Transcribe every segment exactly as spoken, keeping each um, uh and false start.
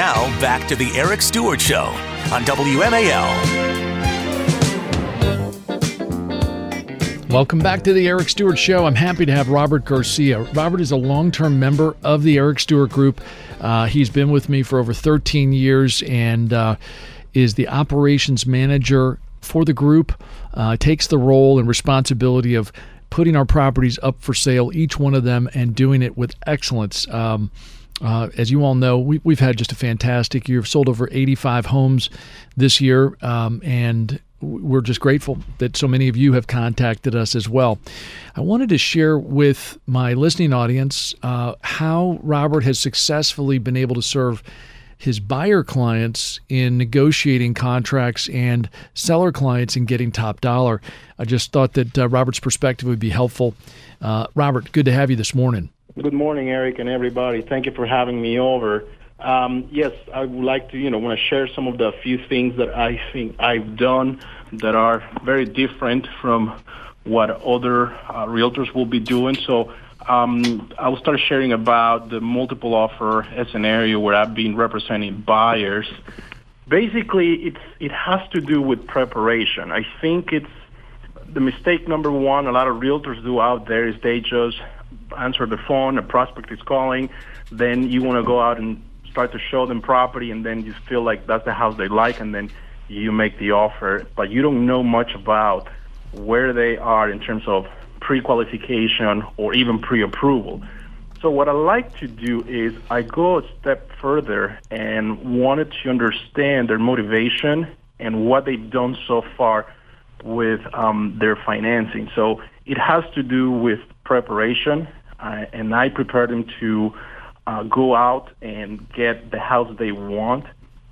Now, back to the Eric Stewart Show on W M A L. Welcome back to the Eric Stewart Show. I'm happy to have Robert Garcia. Robert is a long-term member of the Eric Stewart Group. Uh, he's been with me for over thirteen years and uh, is the operations manager for the group, uh, takes the role and responsibility of putting our properties up for sale, each one of them, and doing it with excellence. Um, uh, as you all know, we, we've had just a fantastic year. We've sold over eighty-five homes this year, um, and we're just grateful that so many of you have contacted us as well. I wanted to share with my listening audience uh, how Robert has successfully been able to serve his buyer clients in negotiating contracts and seller clients in getting top dollar. I just thought that uh, Robert's perspective would be helpful. Uh, Robert, good to have you this morning. Good morning, Eric, and everybody. Thank you for having me over. Um, yes, I would like to, you know, want to share some of the few things that I think I've done that are very different from what other uh, realtors will be doing. So um, I'll start sharing about the multiple offer scenario where I've been representing buyers. Basically, it's it has to do with preparation. I think it's the mistake number one a lot of realtors do out there is they just answer the phone, a prospect is calling, then you want to go out and start to show them property, and then you feel like that's the house they like, and then you make the offer, but you don't know much about where they are in terms of pre-qualification or even pre-approval. So what I like to do is I go a step further and wanted to understand their motivation and what they've done so far with um, their financing. So it has to do with preparation, uh, and I prepare them to uh, go out and get the house they want.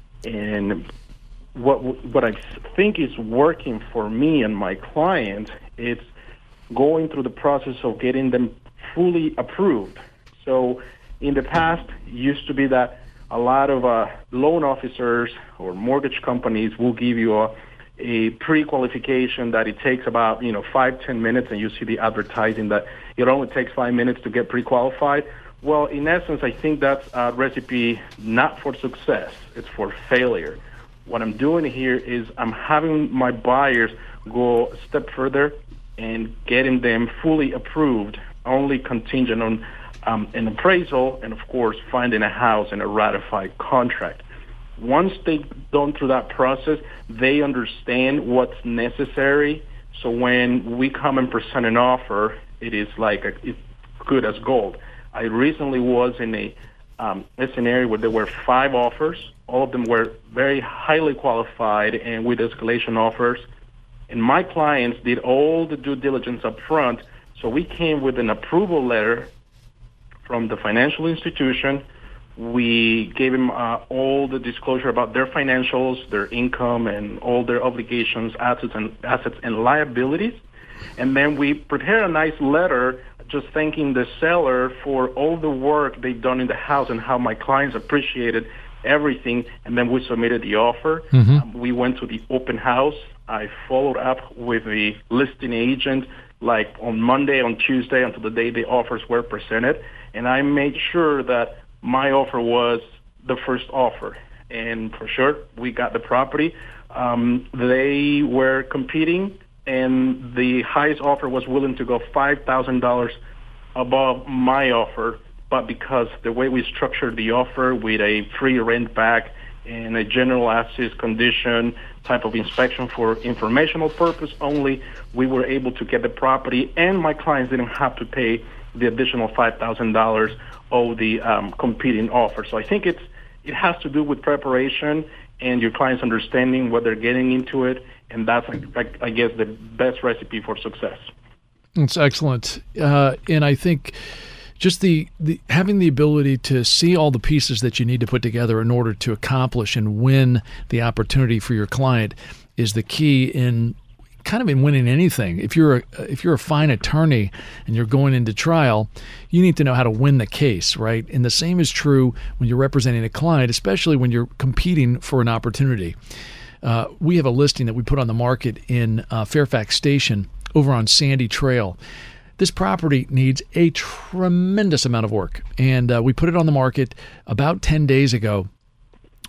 And what what I think is working for me and my clients, it's going through the process of getting them fully approved. So in the past, it used to be that a lot of uh, loan officers or mortgage companies will give you a, a pre-qualification that it takes about, you know, five, ten minutes, and you see the advertising that it only takes five minutes to get pre-qualified. Well, in essence, I think that's a recipe not for success. It's for failure. What I'm doing here is I'm having my buyers go a step further and getting them fully approved, only contingent on um, an appraisal and, of course, finding a house and a ratified contract. Once they've gone through that process, they understand what's necessary. So when we come and present an offer, it is like a, it's good as gold. I recently was in a, um, a scenario where there were five offers. All of them were very highly qualified and with escalation offers. And my clients did all the due diligence up front. So we came with an approval letter from the financial institution. We gave them uh, all the disclosure about their financials, their income, and all their obligations, assets and assets and liabilities. And then we prepared a nice letter just thanking the seller for all the work they've done in the house and how my clients appreciated everything. And then we submitted the offer. Mm-hmm. Um, we went to the open house. I followed up with the listing agent like on Monday, on Tuesday, until the day the offers were presented. And I made sure that my offer was the first offer. And for sure, we got the property. Um, they were competing, and the highest offer was willing to go five thousand dollars above my offer. But because the way we structured the offer with a free rent back and a general as-is condition type of inspection for informational purpose only, we were able to get the property, and my clients didn't have to pay the additional five thousand dollars of the um, competing offer. So I think it's it has to do with preparation and your clients understanding what they're getting into it, and that's, I, I guess, the best recipe for success. It's excellent. Uh, and I think just the, the having the ability to see all the pieces that you need to put together in order to accomplish and win the opportunity for your client is the key in kind of in winning anything. If you're a, if you're a fine attorney and you're going into trial, you need to know how to win the case, right? And the same is true when you're representing a client, especially when you're competing for an opportunity. Uh, we have a listing that we put on the market in uh, Fairfax Station over on Sandy Trail. This property needs a tremendous amount of work, and uh, we put it on the market about ten days ago.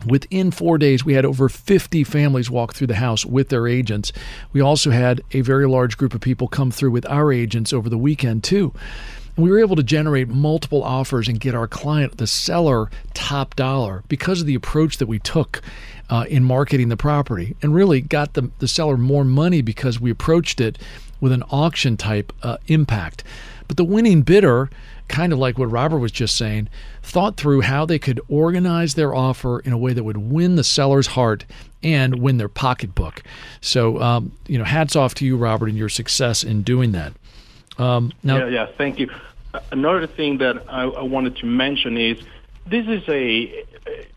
Within four days, we had over fifty families walk through the house with their agents. We also had a very large group of people come through with our agents over the weekend, too. And we were able to generate multiple offers and get our client, the seller, top dollar because of the approach that we took uh, in marketing the property, and really got the, the seller more money because we approached it with an auction type uh, impact. But the winning bidder, kind of like what Robert was just saying, thought through how they could organize their offer in a way that would win the seller's heart and win their pocketbook. So, um, you know, hats off to you, Robert, and your success in doing that. Um, now, yeah, yeah, thank you. Another thing that I, I wanted to mention is this is a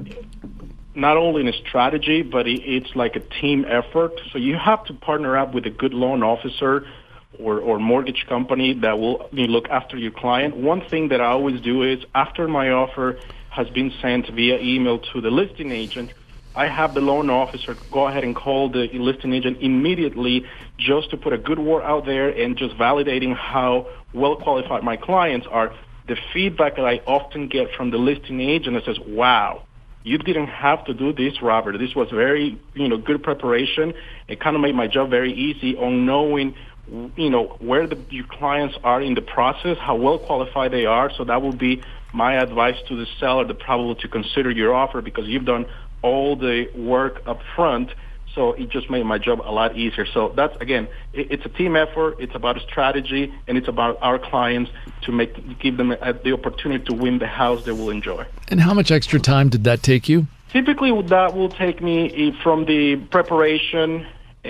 not only in a strategy, but it, it's like a team effort. So you have to partner up with a good loan officer or, or mortgage company that will you know, look after your client. One thing that I always do is after my offer has been sent via email to the listing agent, I have the loan officer go ahead and call the listing agent immediately just to put a good word out there and just validating how well qualified my clients are. The feedback that I often get from the listing agent is says, wow, you didn't have to do this, Robert. This was very, you know, good preparation. It kind of made my job very easy on knowing, you know, where the, your clients are in the process, how well qualified they are. So that would be my advice to the seller, the probably to consider your offer because you've done all the work up front. So it just made my job a lot easier. So that's, again, it, it's a team effort. It's about a strategy, and it's about our clients to make give them a, the opportunity to win the house they will enjoy. And how much extra time did that take you? Typically, that will take me from the preparation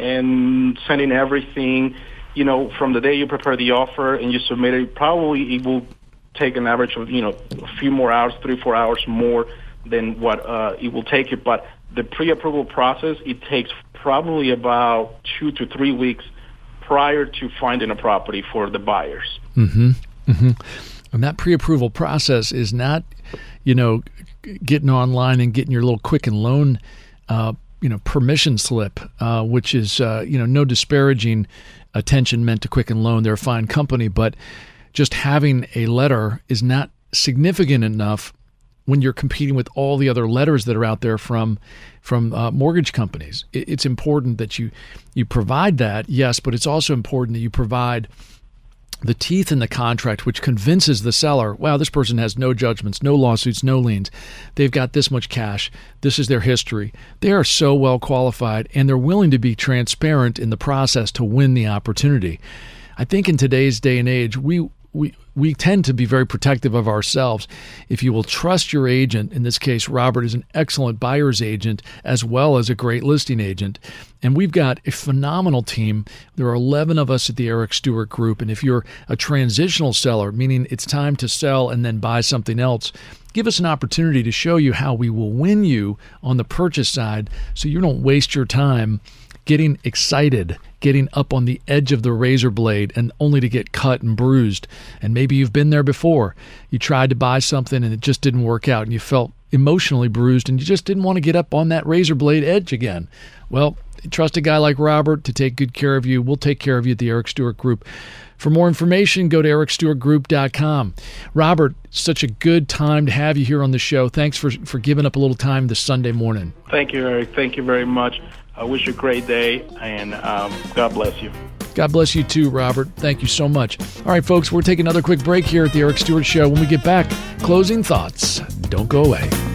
and sending everything, you know, from the day you prepare the offer and you submit it, probably it will take an average of, you know, a few more hours, three, four hours more than what uh, it will take you. But the pre-approval process, it takes probably about two to three weeks prior to finding a property for the buyers. Mm-hmm. Mm-hmm. And that pre-approval process is not, you know, getting online and getting your little Quicken Loan, uh, you know, permission slip, uh, which is, uh, you know, no disparaging attention meant to Quicken Loan. They're a fine company, but just having a letter is not significant enough when you're competing with all the other letters that are out there from from uh, mortgage companies. It, it's important that you you provide that, yes, but it's also important that you provide the teeth in the contract, which convinces the seller, wow, this person has no judgments, no lawsuits, no liens. They've got this much cash. This is their history. They are so well qualified, and they're willing to be transparent in the process to win the opportunity. I think in today's day and age, we we we tend to be very protective of ourselves. If you will trust your agent, in this case, Robert is an excellent buyer's agent as well as a great listing agent. And we've got a phenomenal team. There are eleven of us at the Eric Stewart Group. And if you're a transitional seller, meaning it's time to sell and then buy something else, give us an opportunity to show you how we will win you on the purchase side so you don't waste your time getting excited, getting up on the edge of the razor blade and only to get cut and bruised. And maybe you've been there before. You tried to buy something and it just didn't work out and you felt emotionally bruised and you just didn't want to get up on that razor blade edge again. Well, trust a guy like Robert to take good care of you. We'll take care of you at the Eric Stewart Group. For more information, go to eric stewart group dot com. Robert, such a good time to have you here on the show. Thanks for, for giving up a little time this Sunday morning. Thank you, Eric. Thank you very much. I wish you a great day, and um, God bless you. God bless you too, Robert. Thank you so much. All right, folks, we're taking another quick break here at the Eric Stewart Show. When we get back, closing thoughts. Don't go away.